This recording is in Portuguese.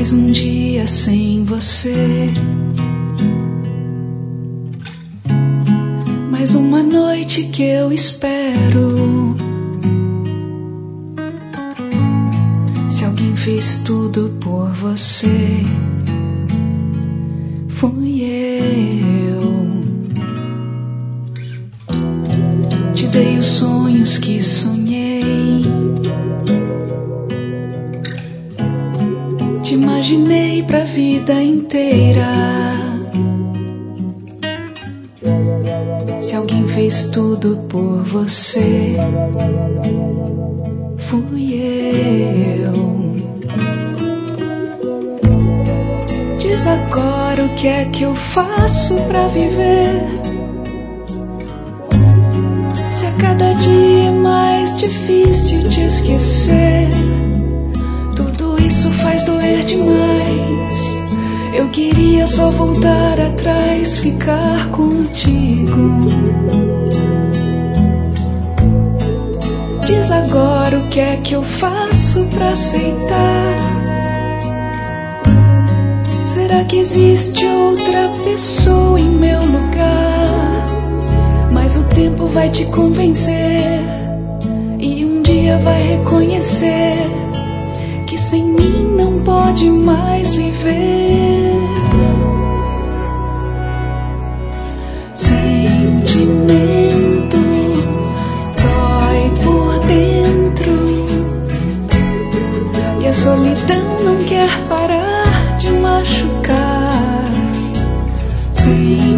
mais um dia sem você. Mais uma noite que eu espero. Se alguém fez tudo por você, fui eu. Te dei os sonhos que sonhei. Te imaginei pra vida inteira. Se alguém fez tudo por você, fui eu. Diz agora o que é que eu faço pra viver. Se a cada dia é mais difícil te esquecer, tudo isso faz doer demais. Eu queria só voltar atrás, ficar contigo. Diz agora o que é que eu faço pra aceitar. Será que existe outra pessoa em meu lugar? Mas o tempo vai te convencer e um dia vai reconhecer que sem mim não pode mais viver. Sentimento dói por dentro e a solidão não quer parar de machucar. Sentimento